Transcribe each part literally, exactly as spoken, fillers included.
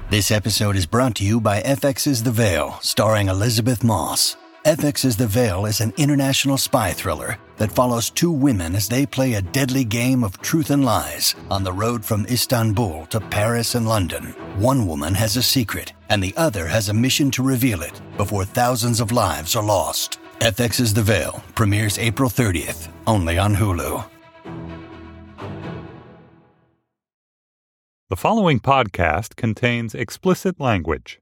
This episode is brought to you by F X's The Veil, starring Elizabeth Moss. F X's The Veil is an international spy thriller that follows two women as they play a deadly game of truth and lies on the road from Istanbul to Paris and London. One woman has a secret, and the other has a mission to reveal it before thousands of lives are lost. F X's The Veil premieres April thirtieth, only on Hulu. The following podcast contains explicit language.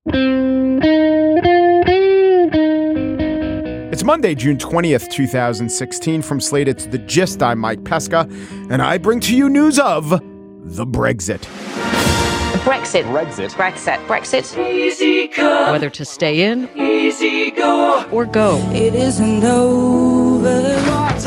It's Monday, June twentieth, twenty sixteen. From Slate, it's The Gist. I'm Mike Pesca, and I bring to you news of the Brexit. Brexit. Brexit. Brexit. Brexit. Easy come. Whether to stay in Easy go. or go. It isn't over.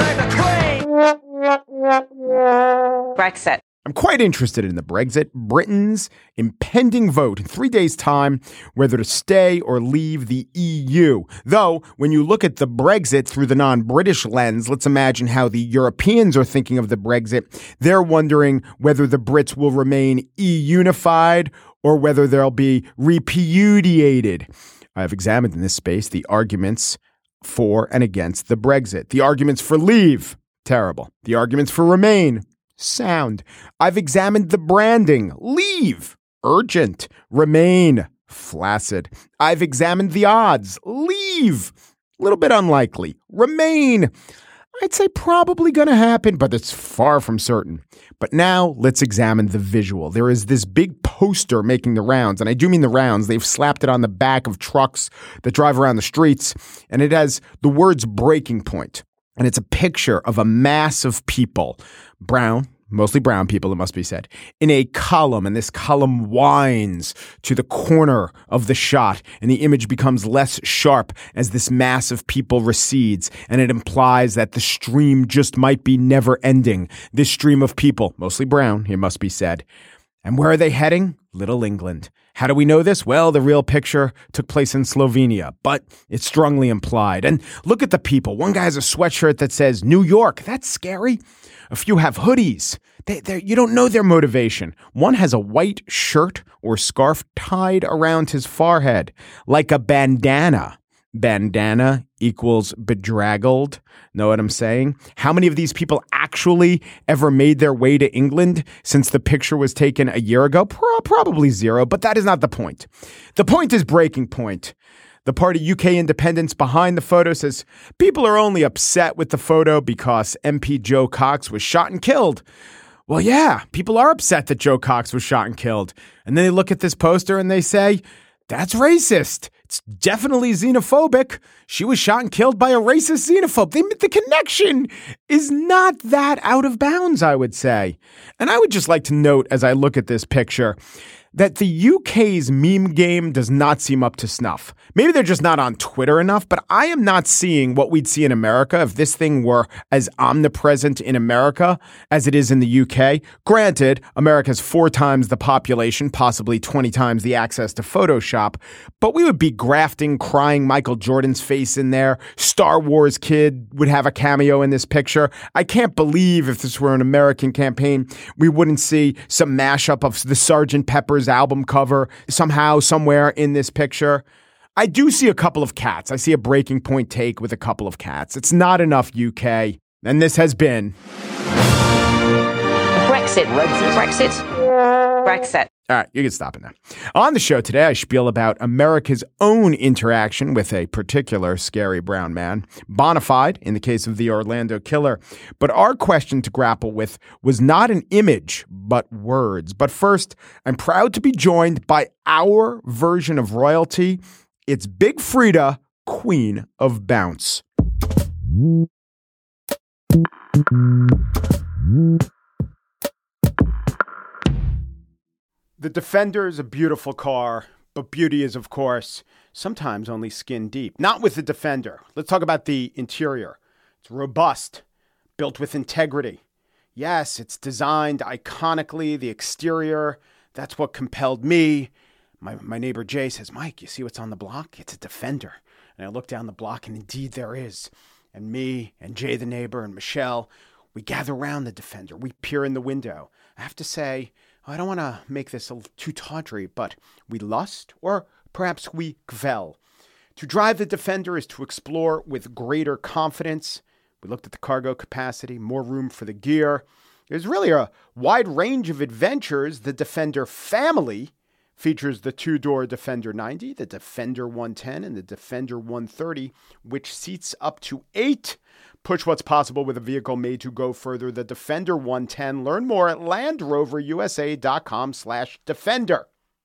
Brexit. I'm quite interested in the Brexit, Britain's impending vote in three days' time, whether to stay or leave the E U. Though, when you look at the Brexit through the non-British lens, let's imagine how the Europeans are thinking of the Brexit. They're wondering whether the Brits will remain E-unified or whether they'll be repudiated. I've examined in this space the arguments for and against the Brexit. The arguments for leave, terrible. The arguments for remain, sound. I've examined the branding. Leave, urgent. Remain, flaccid. I've examined the odds. Leave, a little bit unlikely. Remain, I'd say probably going to happen, but it's far from certain. But now let's examine the visual. There is this big poster making the rounds, and I do mean the rounds. They've slapped it on the back of trucks that drive around the streets, and it has the words breaking point. And it's a picture of a mass of people, brown, mostly brown people, it must be said, in a column. And this column winds to the corner of the shot. And the image becomes less sharp as this mass of people recedes. And it implies that the stream just might be never ending. This stream of people, mostly brown, it must be said. And where are they heading? Little England. How do we know this? Well, the real picture took place in Slovenia, but it's strongly implied. And look at the people. One guy has a sweatshirt that says New York. That's scary. A few have hoodies. They, you don't know their motivation. One has a white shirt or scarf tied around his forehead like a bandana. Bandana equals bedraggled. Know what I'm saying? How many of these people actually ever made their way to England since the picture was taken a year ago? Pro- probably zero, but that is not the point. The point is breaking point. The party U K Independence behind the photo says people are only upset with the photo because M P Joe Cox was shot and killed. Well, yeah, people are upset that Joe Cox was shot and killed. And then they look at this poster and they say, that's racist. It's definitely xenophobic. She was shot and killed by a racist xenophobe. They, the connection is not that out of bounds, I would say. And I would just like to note as I look at this picture that the U K's meme game does not seem up to snuff. Maybe they're just not on Twitter enough, but I am not seeing what we'd see in America if this thing were as omnipresent in America as it is in the U K. Granted, America has four times the population, possibly twenty times the access to Photoshop, but we would be grafting, crying Michael Jordan's face in there. Star Wars kid would have a cameo in this picture. I can't believe if this were an American campaign, we wouldn't see some mashup of the Sergeant Pepper's album cover somehow, somewhere in this picture. I do see a couple of cats. I see a breaking point take with a couple of cats. It's not enough, U K. And this has been Brexit. Brexit. Brexit. Brexit. All right, you can stop it now. On the show today, I spiel about America's own interaction with a particular scary brown man, bona fide in the case of the Orlando killer. But our question to grapple with was not an image, but words. But first, I'm proud to be joined by our version of royalty. It's Big Frida, Queen of Bounce. The Defender is a beautiful car, but beauty is, of course, sometimes only skin deep. Not with the Defender. Let's talk about the interior. It's robust, built with integrity. Yes, it's designed iconically. The exterior, that's what compelled me. My, my neighbor Jay says, Mike, you see what's on the block? It's a Defender. And I look down the block, and indeed there is. And me and Jay the neighbor and Michelle, we gather around the Defender. We peer in the window. I have to say, I don't want to make this a little too tawdry, but we lust, or perhaps we kvel. To drive the Defender is to explore with greater confidence. We looked at the cargo capacity, more room for the gear. There's really a wide range of adventures. The Defender family features the two-door Defender ninety, the Defender one ten, and the Defender one thirty, which seats up to eight. Push what's possible with a vehicle made to go further. The Defender one ten. Learn more at LandRoverUSA.com slash Defender.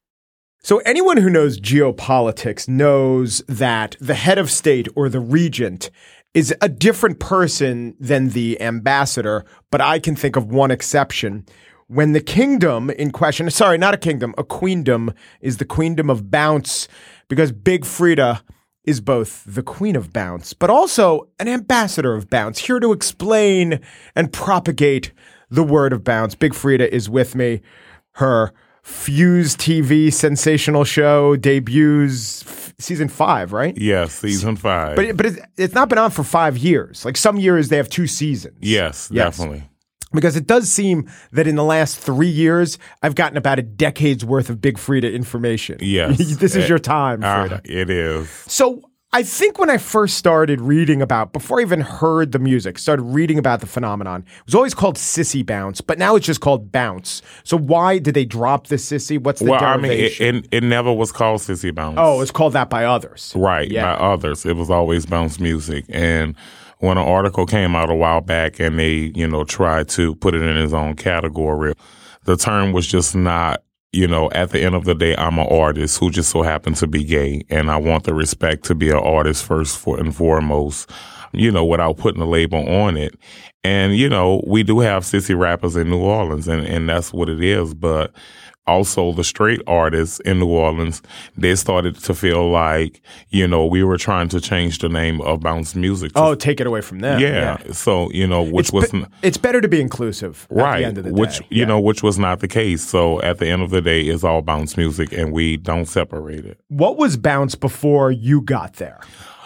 So anyone who knows geopolitics knows that the head of state or the regent is a different person than the ambassador, but I can think of one exception. When the kingdom in question, sorry, not a kingdom, a queendom, is the queendom of bounce, because Big Frida is both the queen of bounce, but also an ambassador of bounce, here to explain and propagate the word of bounce. Big Frida is with me. Her Fuse T V sensational show debuts f- season five, right? Yes, season five. But but it's, it's not been on for five years. Like some years they have two seasons. Yes, yes, definitely. Because it does seem that in the last three years, I've gotten about a decade's worth of Big Frida information. Yes. This is your time, Frida. Uh, it is. So I think when I first started reading about, before I even heard the music, started reading about the phenomenon, it was always called sissy bounce, but now it's just called bounce. So why did they drop the sissy? What's the well, derivation? I mean, it, it, it never was called sissy bounce. Oh, it's called that by others. Right, yeah. by others. It was always bounce music. And when an article came out a while back and they, you know, tried to put it in its own category, the term was just not, you know, at the end of the day, I'm an artist who just so happens to be gay, and I want the respect to be an artist first for, and foremost, you know, without putting a label on it. And, you know, we do have sissy rappers in New Orleans, and, and that's what it is. But also the straight artists in New Orleans, they started to feel like, you know, we were trying to change the name of bounce music. To, oh, take it away from them. Yeah. yeah. So, you know, which it's was... Be- it's better to be inclusive at right, the end of the which, day. You yeah. know, which was not the case. So at the end of the day, it's all bounce music, and we don't separate it. What was bounce before you got there?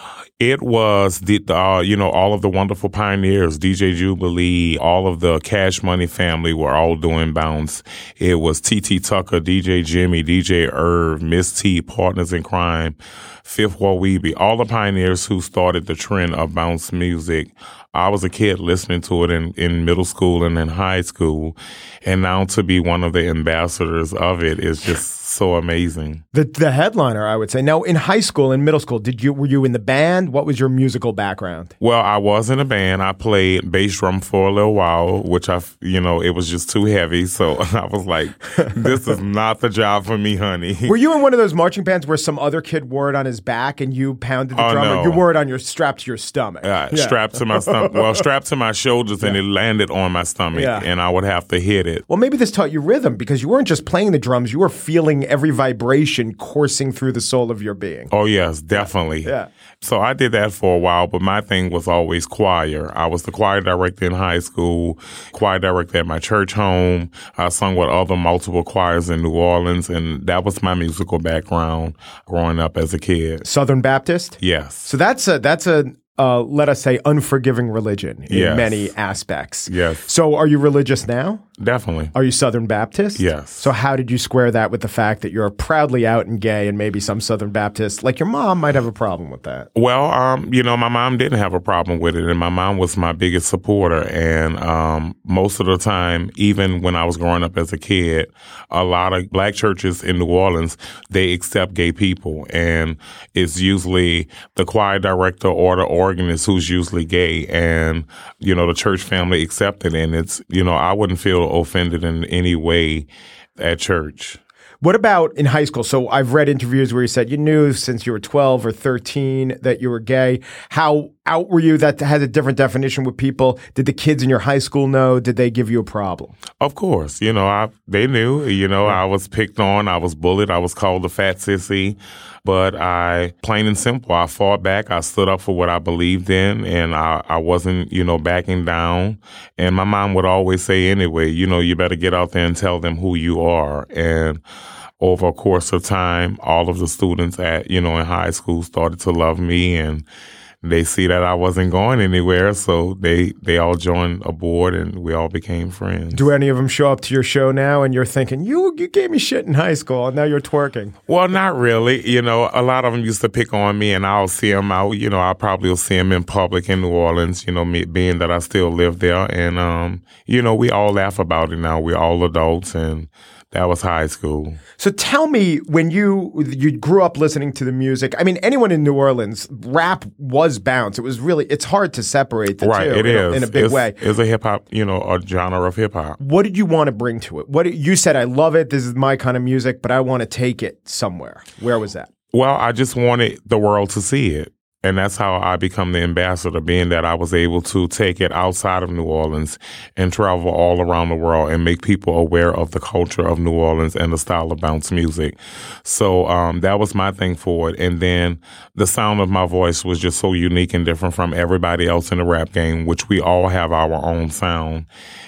It was the, uh, you know, all of the wonderful pioneers, D J Jubilee, all of the Cash Money family were all doing bounce. It was T T Tucker, D J Jimmy, D J Irv, Miss T, Partners in Crime, Fifth Wall Weeby, all the pioneers who started the trend of bounce music. I was a kid listening to it in, in middle school and in high school. And now to be one of the ambassadors of it is just so amazing. The the headliner, I would say. Now, in high school and middle school, did you were you in the band? What was your musical background? Well, I was in a band. I played bass drum for a little while, which I, you know, it was just too heavy. So I was like, this is not the job for me, honey. Were you in one of those marching bands where some other kid wore it on his back and you pounded the oh, drum? No. Or you wore it on your strapped to your stomach? Uh, yeah. Strapped to my stomach. Well, strapped to my shoulders, and yeah. it landed on my stomach, yeah. and I would have to hit it. Well, maybe this taught you rhythm, because you weren't just playing the drums, you were feeling every vibration coursing through the soul of your being. Oh, yes, definitely. Yeah. So I did that for a while, but my thing was always choir. I was the choir director in high school, choir director at my church home. I sung with other multiple choirs in New Orleans, and that was my musical background growing up as a kid. Southern Baptist? Yes. So that's a, that's a, Uh, let us say, unforgiving religion in yes. many aspects. Yes. So are you religious now? Definitely. Are you Southern Baptist? Yes. So how did you square that with the fact that you're proudly out and gay, and maybe some Southern Baptists, like your mom, might have a problem with that? Well, um, you know, my mom didn't have a problem with it, and my mom was my biggest supporter. And um, most of the time, even when I was growing up as a kid, a lot of black churches in New Orleans, they accept gay people. And it's usually the choir director or the organist who's usually gay, and, you know, the church family accepted it. And it's, you know, I wouldn't feel offended in any way at church. What about in high school? So I've read interviews where you said you knew since you were twelve or thirteen that you were gay. How out were you? That has a different definition with people. Did the kids in your high school know? Did they give you a problem? Of course. You know, I, they knew. You know, I was picked on. I was bullied. I was called a fat sissy. But I, plain and simple, I fought back. I stood up for what I believed in, and I, I wasn't, you know, backing down. And my mom would always say anyway, you know, you better get out there and tell them who you are. And over a course of time, all of the students at, you know, in high school started to love me, and they see that I wasn't going anywhere, so they they all joined aboard and we all became friends. Do any of them show up to your show now and you're thinking, you you gave me shit in high school and now you're twerking? Well, not really. You know, a lot of them used to pick on me, and I'll see them out. You know, I probably will see them in public in New Orleans, you know, me, being that I still live there. And, um, you know, we all laugh about it now. We're all adults, and that was high school. So tell me, when you you grew up listening to the music, I mean, anyone in New Orleans, rap was bounce. It was really, it's hard to separate the right, two it in, is. A, in a big it's, way. It's a hip hop, you know, a genre of hip hop. What did you want to bring to it? What did, you said, I love it. This is my kind of music, but I want to take it somewhere. Where was that? Well, I just wanted the world to see it. And that's how I become the ambassador, being that I was able to take it outside of New Orleans and travel all around the world and make people aware of the culture of New Orleans and the style of bounce music. So um, that was my thing for it. And then the sound of my voice was just so unique and different from everybody else in the rap game, which we all have our own sound.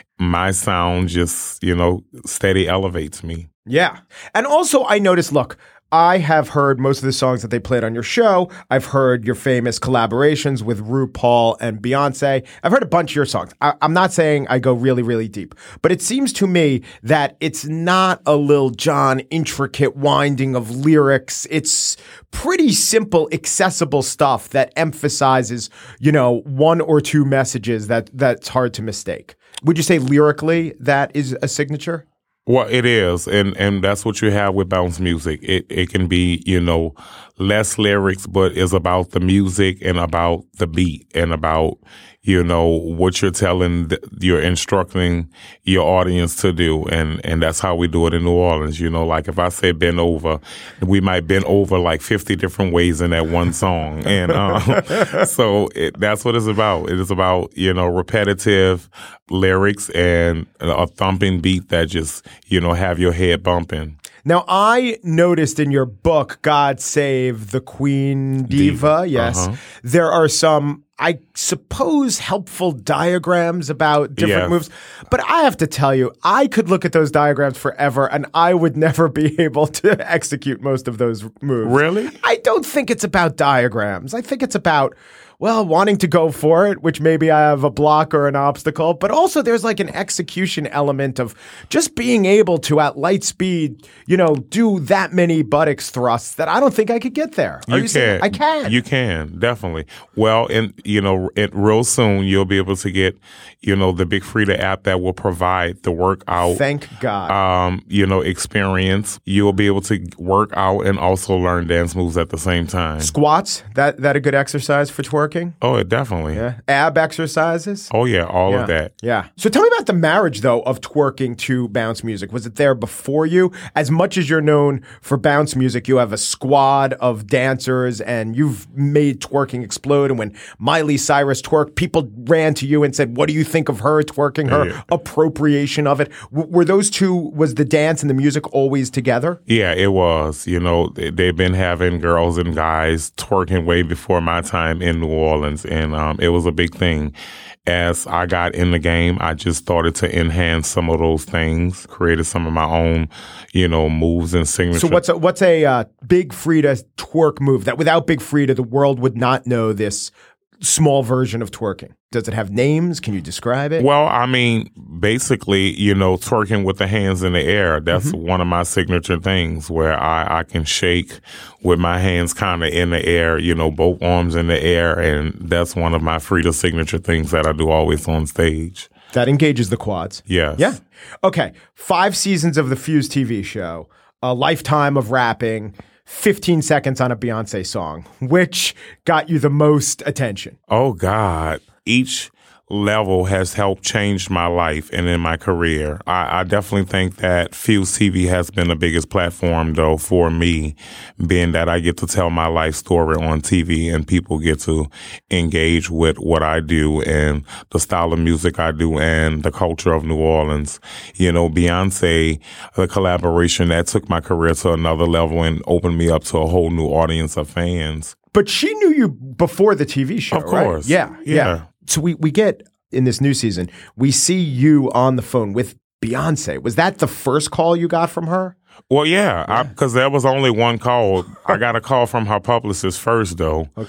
My sound just, you know, steady elevates me. Yeah. And also I noticed, look, I have heard most of the songs that they played on your show. I've heard your famous collaborations with RuPaul and Beyonce. I've heard a bunch of your songs. I, I'm not saying I go really, really deep, but it seems to me that it's not a Lil Jon intricate winding of lyrics. It's pretty simple, accessible stuff that emphasizes, you know, one or two messages that that's hard to mistake. Would you say lyrically that is a signature? Well, it is, and and that's what you have with bounce music. It it can be, you know, less lyrics, but it's about the music and about the beat and about, you know, what you're telling, the, you're instructing your audience to do, and and that's how we do it in New Orleans. You know, like if I say bend over, we might bend over like fifty different ways in that one song, and um, so it, that's what it's about. It is about, you know, repetitive lyrics and a thumping beat that just, you know, have your head bumping. Now, I noticed in your book, God Save the Queen Diva, Diva. yes, Uh-huh. there are some, I suppose, helpful diagrams about different Yes. moves. But I have to tell you, I could look at those diagrams forever and I would never be able to execute most of those moves. Really? I don't think it's about diagrams. I think it's about, well, wanting to go for it, which maybe I have a block or an obstacle, but also there's like an execution element of just being able to, at light speed, you know, do that many buttocks thrusts that I don't think I could get there. Are You, you saying can. I can? You can, definitely. Well, and, you know, it, real soon you'll be able to get, you know, the Big Freedia app that will provide the workout. Thank God. Um, you know, experience. You'll be able to work out and also learn dance moves at the same time. Squats, that that a good exercise for twerking? Oh, it definitely. Yeah. Ab exercises? Oh, yeah, all Yeah. of that. Yeah. So tell me about the marriage, though, of twerking to bounce music. Was it there before you? As much as you're known for bounce music, you have a squad of dancers and you've made twerking explode. And when Miley Cyrus twerked, people ran to you and said, what do you think of her twerking, her Yeah. appropriation of it? W- were those two, was the dance and the music always together? Yeah, it was. You know, they- they've been having girls and guys twerking way before my time in New Orleans, and um, it was a big thing. As I got in the game, I just started to enhance some of those things, created some of my own, you know, moves and signatures. So what's a, what's a uh, Big Freedia twerk move that without Big Freedia, the world would not know this small version of twerking? Does it have names? Can you describe it? Well, I mean, basically, you know, twerking with the hands in the air. That's Mm-hmm. one of my signature things where I, I can shake with my hands kind of in the air, you know, both arms in the air. And that's one of my Freedia signature things that I do always on stage. That engages the quads. Yes. Yeah. Okay. Five seasons of the Fuse T V show, a lifetime of rapping, fifteen seconds on a Beyonce song. Which got you the most attention? Oh, God. Each level has helped change my life and in my career. I, I definitely think that Fuse T V has been the biggest platform, though, for me, being that I get to tell my life story on T V and people get to engage with what I do and the style of music I do and the culture of New Orleans. You know, Beyonce, the collaboration that took my career to another level and opened me up to a whole new audience of fans. But she knew you before the T V show, Of course. right? Yeah, yeah. Yeah. So we, we get, in this new season, we see you on the phone with Beyonce. Was that the first call you got from her? Well, yeah, because there was only one call. I got a call from her publicist first, though. Okay.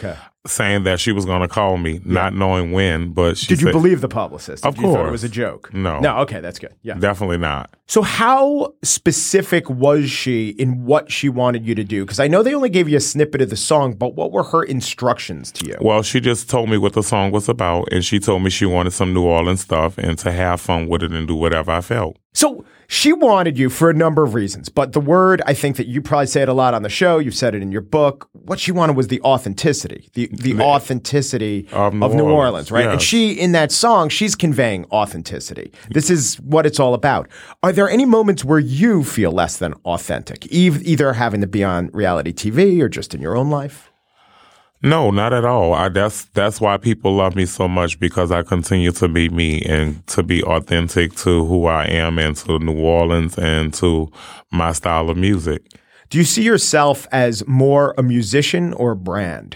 saying that she was going to call me, not knowing when, but she Did you said, believe the publicist? Of Did you thought course. it was a joke? No. No, okay, that's good. Yeah. Definitely not. So how specific was she in what she wanted you to do? Because I know they only gave you a snippet of the song, but what were her instructions to you? Well, she just told me what the song was about, and she told me she wanted some New Orleans stuff and to have fun with it and do whatever I felt. So she wanted you for a number of reasons, but the word, I think that you probably say it a lot on the show, you've said it in your book, what she wanted was the authenticity, the, the, the authenticity of New of New Orleans, Orleans, right? yes. And she, in that song, she's conveying authenticity. This is what it's all about. Are there any moments where you feel less than authentic, ev- either having to be on reality T V or just in your own life? No, not at all. I, that's that's why people love me so much, because I continue to be me and to be authentic to who I am and to New Orleans and to my style of music. Do you see yourself as more a musician or a brand?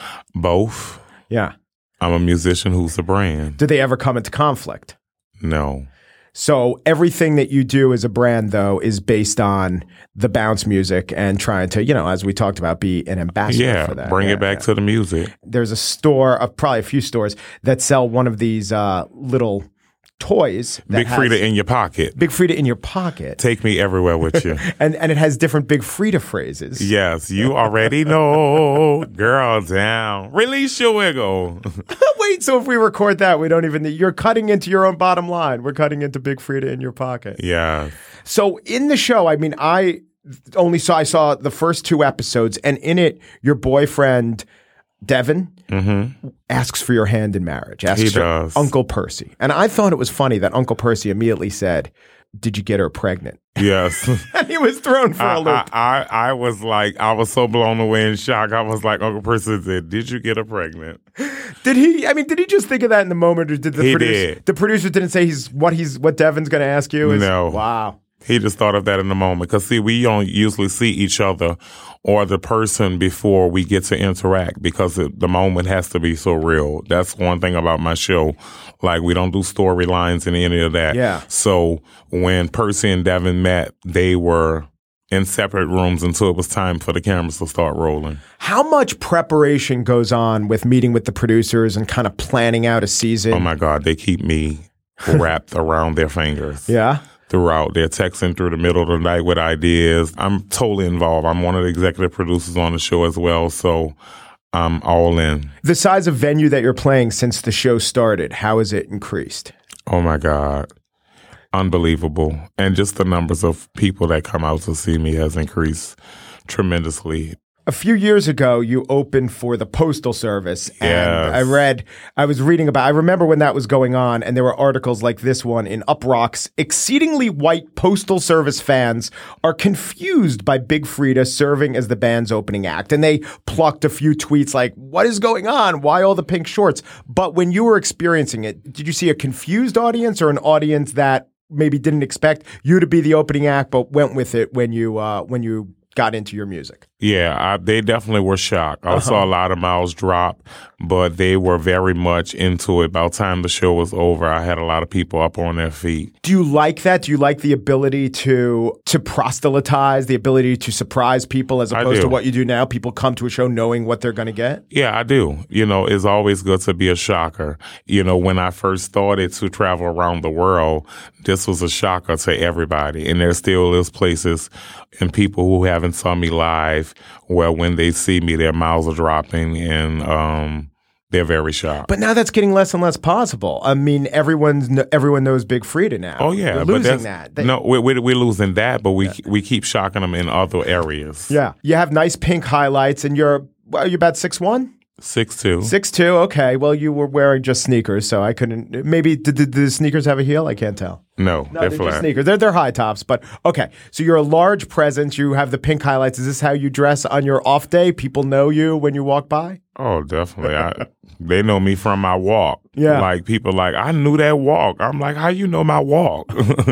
Both. Yeah. I'm a musician who's a brand. Do they ever come into conflict? No. So everything that you do as a brand, though, is based on the bounce music and trying to, you know, as we talked about, be an ambassador Yeah, for that. bring Yeah, it back yeah. to the music. There's a store, uh, probably a few stores, that sell one of these uh, little toys. That Big Frida has in your pocket. Big Frida in your pocket. Take me everywhere with you. And and it has different Big Frida phrases. Yes, you already know. Girl down. Release your wiggle. Wait, so if we record that, we don't even need, you're cutting into your own bottom line. We're cutting into Big Frida in your pocket. Yeah. So in the show, I mean, I only saw I saw the first two episodes, and in it, your boyfriend Devin Mm-hmm. asks for your hand in marriage. Asks He for does. Uncle Percy, and I thought it was funny that Uncle Percy immediately said, "Did you get her pregnant?" Yes. And he was thrown for I, a loop. I, I, I was like, I was so blown away in shock. I was like, Uncle Percy said, did you get her pregnant? Did he? I mean, did he just think of that in the moment, or did the He producer? did. The producer didn't say he's what he's what Devin's going to ask you. Is, No. Wow. He just thought of that in the moment. Because, see, we don't usually see each other or the person before we get to interact, because it, the moment has to be so real. That's one thing about my show. Like, we don't do storylines and any of that. Yeah. So when Percy and Devin met, they were in separate rooms until it was time for the cameras to start rolling. How much preparation goes on with meeting with the producers and kind of planning out a season? Oh, my God. They keep me wrapped around their fingers. Yeah. Throughout. They're texting through the middle of the night with ideas. I'm totally involved. I'm one of the executive producers on the show as well, so I'm all in. The size of venue that you're playing since the show started, how has it increased? Oh my God. Unbelievable. And just the numbers of people that come out to see me has increased tremendously. A few years ago, you opened for the Postal Service, and Yes. I read, I was reading about, I remember when that was going on, and there were articles like this one in Uproxx. Exceedingly white Postal Service fans are confused by Big Frida serving as the band's opening act, and they plucked a few tweets like, what is going on? Why all the pink shorts? But when you were experiencing it, did you see a confused audience or an audience that maybe didn't expect you to be the opening act, but went with it when you uh, when you got into your music? Yeah, I, they definitely were shocked. I uh-huh. saw a lot of mouths drop, but they were very much into it. By the time the show was over, I had a lot of people up on their feet. Do you like that? Do you like the ability to to proselytize, the ability to surprise people as opposed to what you do now? People come to a show knowing what they're going to get? Yeah, I do. You know, it's always good to be a shocker. You know, when I first started to travel around the world, this was a shocker to everybody. And there still is places and people who haven't saw me live where when they see me, their mouths are dropping and um, they're very shocked. But now that's getting less and less possible. I mean, everyone's everyone knows Big Frida now. Oh, yeah. They're but losing that. They, no, we're, we're losing that, but we yeah. we keep shocking them in other areas. Yeah. You have nice pink highlights, and you're, are you about six one? six two. six two, okay. Well, you were wearing just sneakers, so I couldn't. Maybe, did, did the sneakers have a heel? I can't tell. No, no they're, they're flat. Just sneakers. They're, they're high tops, but okay. So you're a large presence. You have the pink highlights. Is this how you dress on your off day? People know you when you walk by? Oh, definitely. I, they know me from my walk. Yeah. Like, people like, I knew that walk. I'm like, how you know my walk?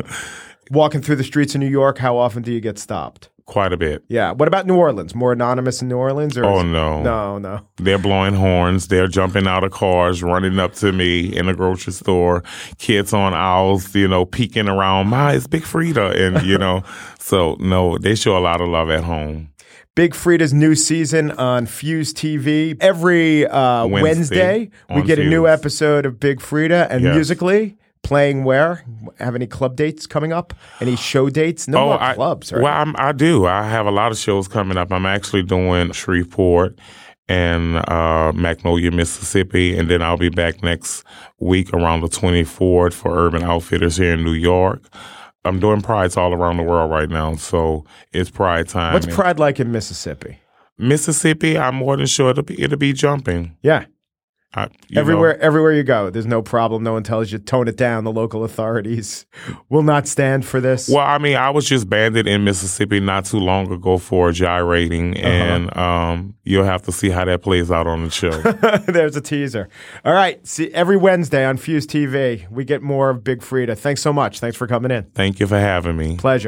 Walking through the streets of New York, how often do you get stopped? Quite a bit. Yeah. What about New Orleans? More anonymous in New Orleans? Or oh, is, no. No, no. They're blowing horns. They're jumping out of cars, running up to me in the grocery store. Kids on aisles, you know, peeking around. Ma, it's Big Frida. And, you know, so, no, they show a lot of love at home. Big Frida's new season on Fuse T V. Every uh, Wednesday, Wednesday we get Fuse. a new episode of Big Frida. And Yes. musically, playing where? Have any club dates coming up? Any show dates? No more I, clubs, right? Well, I'm, I do. I have a lot of shows coming up. I'm actually doing Shreveport and uh, Magnolia, Mississippi, and then I'll be back next week around the twenty-fourth for Urban Outfitters here in New York. I'm doing prides all around the world right now, so it's pride time. What's And Pride like in Mississippi? Mississippi, I'm more than sure it'll be, it'll be jumping. Yeah. I, you Everywhere, know, everywhere you go, there's no problem. No one tells you tone it down. The local authorities will not stand for this. well, I mean, I was just banded in Mississippi not too long ago for gyrating, Uh-huh. and um, you'll have to see how that plays out on the show. There's a teaser. All right. See, every Wednesday on Fuse T V, we get more of Big Frida. Thanks so much. Thanks for coming in. Thank you for having me. Pleasure.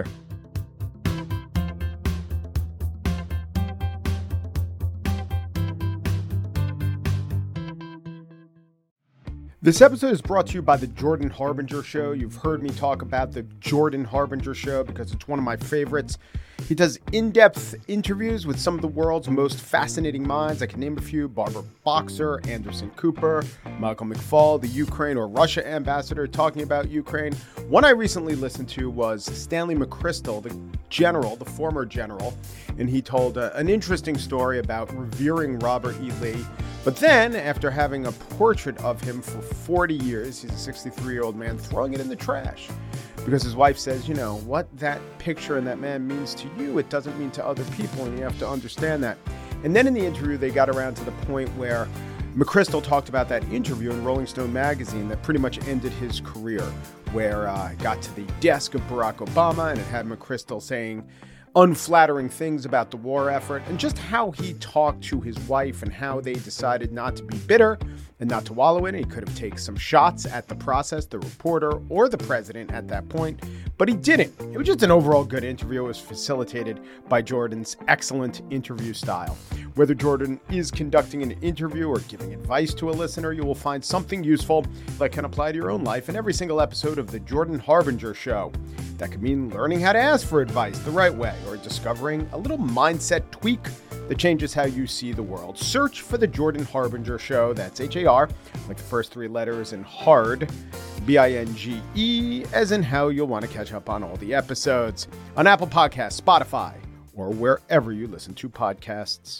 This episode is brought to you by the Jordan Harbinger Show. You've heard me talk about the Jordan Harbinger Show because it's one of my favorites. He does in-depth interviews with some of the world's most fascinating minds. I can name a few: Barbara Boxer, Anderson Cooper, Michael McFaul, the Ukraine or Russia ambassador talking about Ukraine. One I recently listened to was Stanley McChrystal, the general, the former general, and he told uh, an interesting story about revering Robert E. Lee. But then, after having a portrait of him for forty years, he's a sixty-three-year-old man, throwing it in the trash. Because his wife says, you know, what that picture and that man means to you, it doesn't mean to other people, and you have to understand that. And then in the interview, they got around to the point where McChrystal talked about that interview in Rolling Stone magazine that pretty much ended his career, where uh, it got to the desk of Barack Obama, and it had McChrystal saying unflattering things about the war effort, and just how he talked to his wife and how they decided not to be bitter and not to wallow in it. He could have taken some shots at the process, the reporter, or the president at that point, but he didn't. It was just an overall good interview. It was facilitated by Jordan's excellent interview style. Whether Jordan is conducting an interview or giving advice to a listener, you will find something useful that can apply to your own life in every single episode of The Jordan Harbinger Show. That could mean learning how to ask for advice the right way, or discovering a little mindset tweak that changes how you see the world. Search for The Jordan Harbinger Show. That's H A R, like the first three letters, and hard, B I N G E, as in how you'll want to catch up on all the episodes on Apple Podcasts, Spotify, or wherever you listen to podcasts.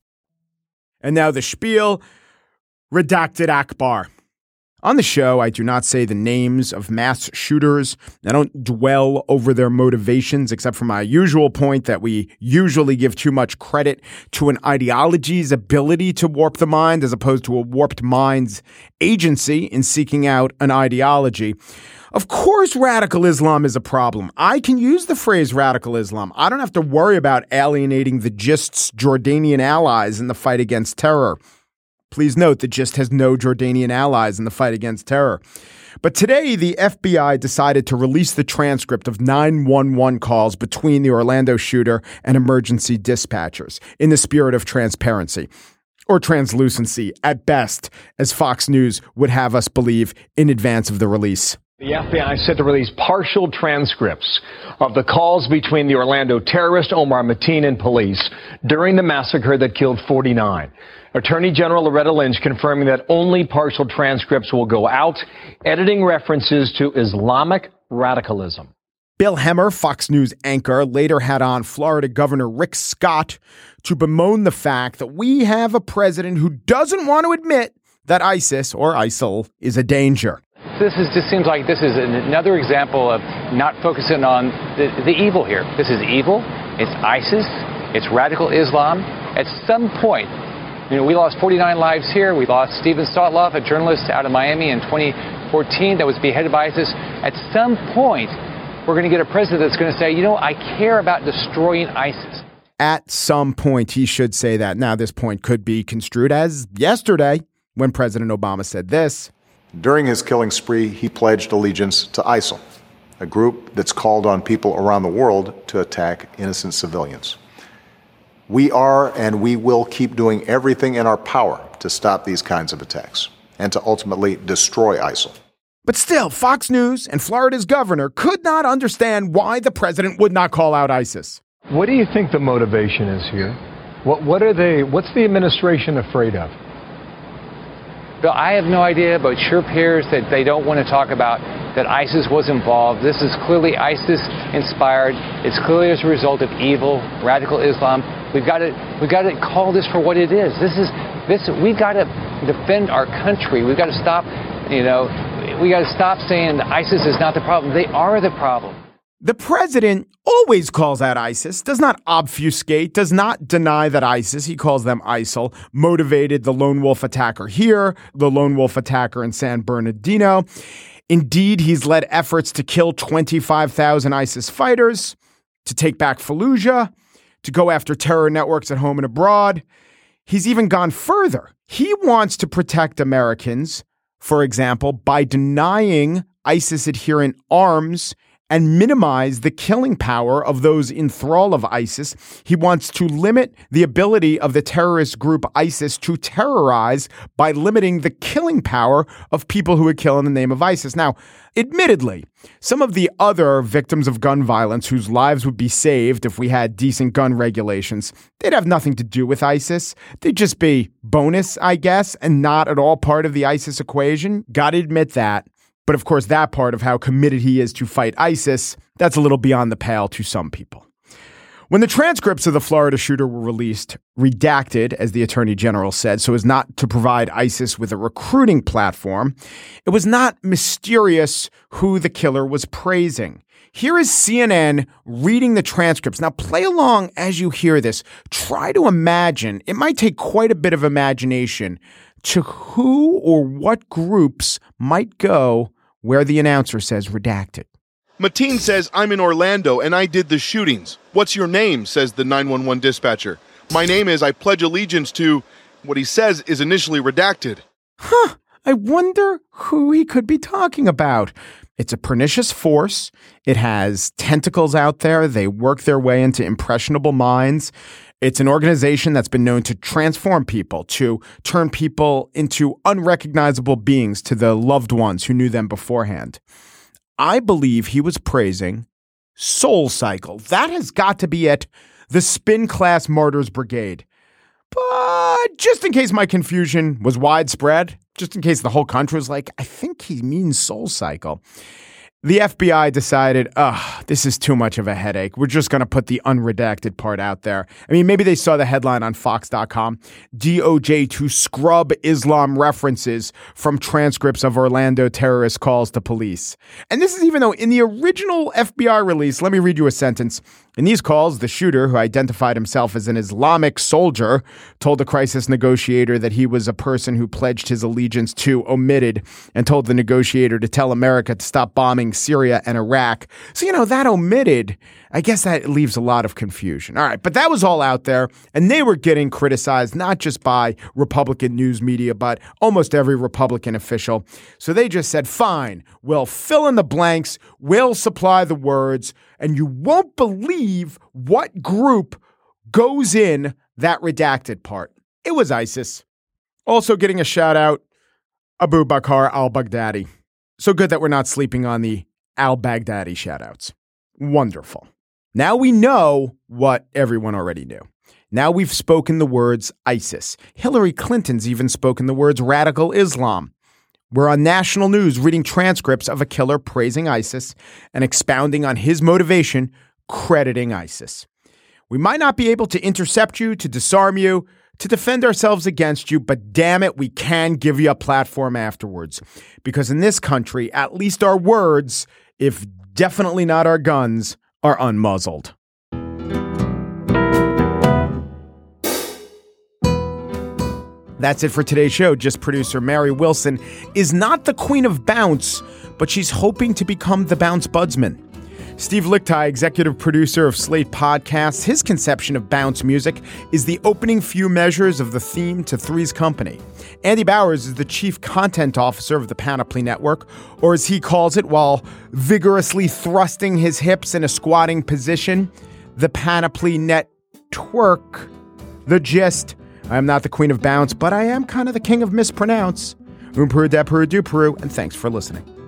And now the spiel, Redacted Akbar. On the show, I do not say the names of mass shooters. I don't dwell over their motivations, except for my usual point that we usually give too much credit to an ideology's ability to warp the mind as opposed to a warped mind's agency in seeking out an ideology. Of course, radical Islam is a problem. I can use the phrase radical Islam. I don't have to worry about alienating the Gist's Jordanian allies in the fight against terror. Please note, the Gist has no Jordanian allies in the fight against terror. But today, the F B I decided to release the transcript of nine one one calls between the Orlando shooter and emergency dispatchers in the spirit of transparency, or translucency at best, as Fox News would have us believe in advance of the release. The F B I set to release partial transcripts of the calls between the Orlando terrorist Omar Mateen and police during the massacre that killed forty-nine. Attorney General Loretta Lynch confirming that only partial transcripts will go out, editing references to Islamic radicalism. Bill Hemmer, Fox News anchor, later had on Florida Governor Rick Scott to bemoan the fact that we have a president who doesn't want to admit that ISIS or ISIL is a danger. This is, just seems like this is another example of not focusing on the, the evil here. This is evil. It's ISIS. It's radical Islam. At some point, you know, we lost forty-nine lives here. We lost Steven Sotloff, a journalist out of Miami in twenty fourteen that was beheaded by ISIS. At some point, we're going to get a president that's going to say, you know, I care about destroying ISIS. At some point, he should say that. Now, this point could be construed as yesterday when President Obama said this. During his killing spree, he pledged allegiance to ISIL, a group that's called on people around the world to attack innocent civilians. We are and we will keep doing everything in our power to stop these kinds of attacks and to ultimately destroy ISIL. But still, Fox News and Florida's governor could not understand why the president would not call out ISIS. What do you think the motivation is here? What, what are they, what's the administration afraid of? Bill, I have no idea, but it sure appears that they don't want to talk about that ISIS was involved. This is clearly ISIS-inspired. It's clearly as a result of evil, radical Islam. We've got to, we've got to call this for what it is. This is, this. We've got to defend our country. We've got to stop, you know, we got to stop saying that ISIS is not the problem. They are the problem. The president always calls out ISIS, does not obfuscate, does not deny that ISIS, he calls them ISIL, motivated the lone wolf attacker here, the lone wolf attacker in San Bernardino. Indeed, he's led efforts to kill twenty-five thousand ISIS fighters, to take back Fallujah, to go after terror networks at home and abroad. He's even gone further. He wants to protect Americans, for example, by denying ISIS-adherent arms and minimize the killing power of those in thrall of ISIS. He wants to limit the ability of the terrorist group ISIS to terrorize by limiting the killing power of people who would kill in the name of ISIS. Now, admittedly, some of the other victims of gun violence whose lives would be saved if we had decent gun regulations, they'd have nothing to do with ISIS. They'd just be bonus, I guess, and not at all part of the ISIS equation. Gotta admit that. But of course, that part of how committed he is to fight ISIS, that's a little beyond the pale to some people. When the transcripts of the Florida shooter were released, redacted, as the attorney general said, so as not to provide ISIS with a recruiting platform, it was not mysterious who the killer was praising. Here is C N N reading the transcripts. Now, play along as you hear this. Try to imagine. It might take quite a bit of imagination to who or what groups might go where the announcer says redacted. Mateen says, I'm in Orlando and I did the shootings. What's your name? Says the nine one one dispatcher. My name is, I pledge allegiance to, what he says is initially redacted. Huh. I wonder who he could be talking about. It's a pernicious force. It has tentacles out there. They work their way into impressionable minds. It's an organization that's been known to transform people, to turn people into unrecognizable beings to the loved ones who knew them beforehand. I believe he was praising Soul Cycle. That has got to be it. The Spin Class Martyrs Brigade. But just in case my confusion was widespread, just in case the whole country was like, I think he means Soul Cycle, the F B I decided, ugh, this is too much of a headache. We're just going to put the unredacted part out there. I mean, maybe they saw the headline on Fox dot com, D O J to scrub Islam references from transcripts of Orlando terrorist calls to police. And this is even though in the original F B I release, let me read you a sentence. In these calls, the shooter, who identified himself as an Islamic soldier, told the crisis negotiator that he was a person who pledged his allegiance to, omitted, and told the negotiator to tell America to stop bombing Syria and Iraq. So, you know, that omitted, I guess that leaves a lot of confusion. All right, but that was all out there, and they were getting criticized not just by Republican news media, but almost every Republican official. So they just said, fine, we'll fill in the blanks, we'll supply the words, and you won't believe what group goes in that redacted part. It was ISIS. Also getting a shout out, Abu Bakr al-Baghdadi. So good that we're not sleeping on the al-Baghdadi shout outs. Wonderful. Now we know what everyone already knew. Now we've spoken the words ISIS. Hillary Clinton's even spoken the words radical Islam. We're on national news reading transcripts of a killer praising ISIS and expounding on his motivation, crediting ISIS. We might not be able to intercept you, to disarm you, to defend ourselves against you, but damn it, we can give you a platform afterwards. Because in this country, at least our words, if definitely not our guns, are unmuzzled. That's it for today's show. Just producer Mary Wilson is not the queen of bounce, but she's hoping to become the bounce budsman. Steve Lickteig, executive producer of Slate Podcasts, his conception of bounce music is the opening few measures of the theme to Three's Company. Andy Bowers is the chief content officer of the Panoply Network, or as he calls it, while vigorously thrusting his hips in a squatting position, the Panoply Network. The gist. I am not the queen of bounce, but I am kind of the king of mispronounce. Um Peru, de Peru, du Peru, and thanks for listening.